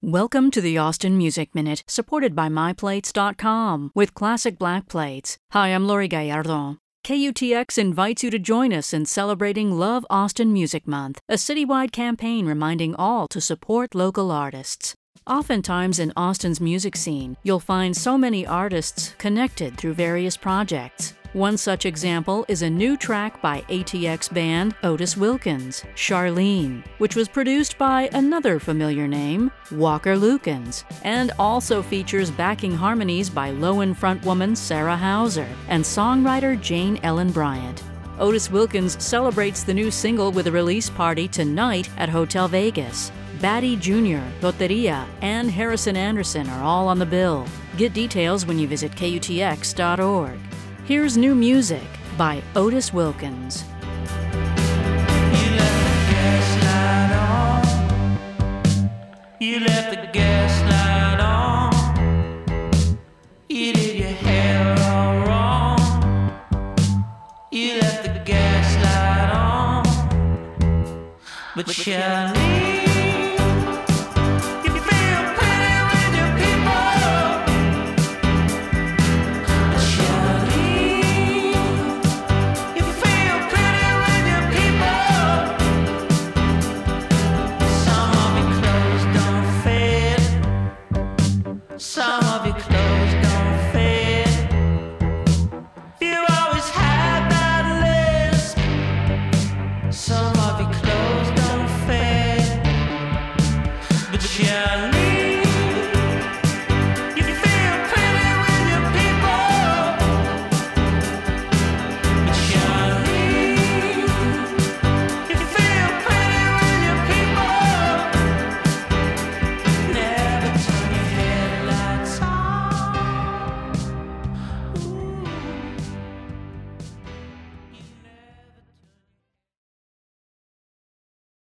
Welcome to the Austin Music Minute, supported by MyPlates.com with classic black plates. Hi, I'm Lori Gallardo. KUTX invites you to join us in celebrating Love Austin Music Month, a citywide campaign reminding all to support local artists. Oftentimes in Austin's music scene, you'll find so many artists connected through various projects. One such example is a new track by ATX band Otis Wilkins, Charlene, which was produced by another familiar name, Walker Lukens, and also features backing harmonies by Lowen frontwoman Sarah Hauser and songwriter Jane Ellen Bryant. Otis Wilkins celebrates the new single with a release party tonight at Hotel Vegas. Batty Jr., Loteria, and Harrison Anderson are all on the bill. Get details when you visit KUTX.org. Here's new music by Otis Wilkins. You left the gaslight on. You did your hair all wrong. You left the gaslight on. But Charlene, some of your clothes don't fit. You always had that lisp. Some of your clothes don't fit. But Charlene,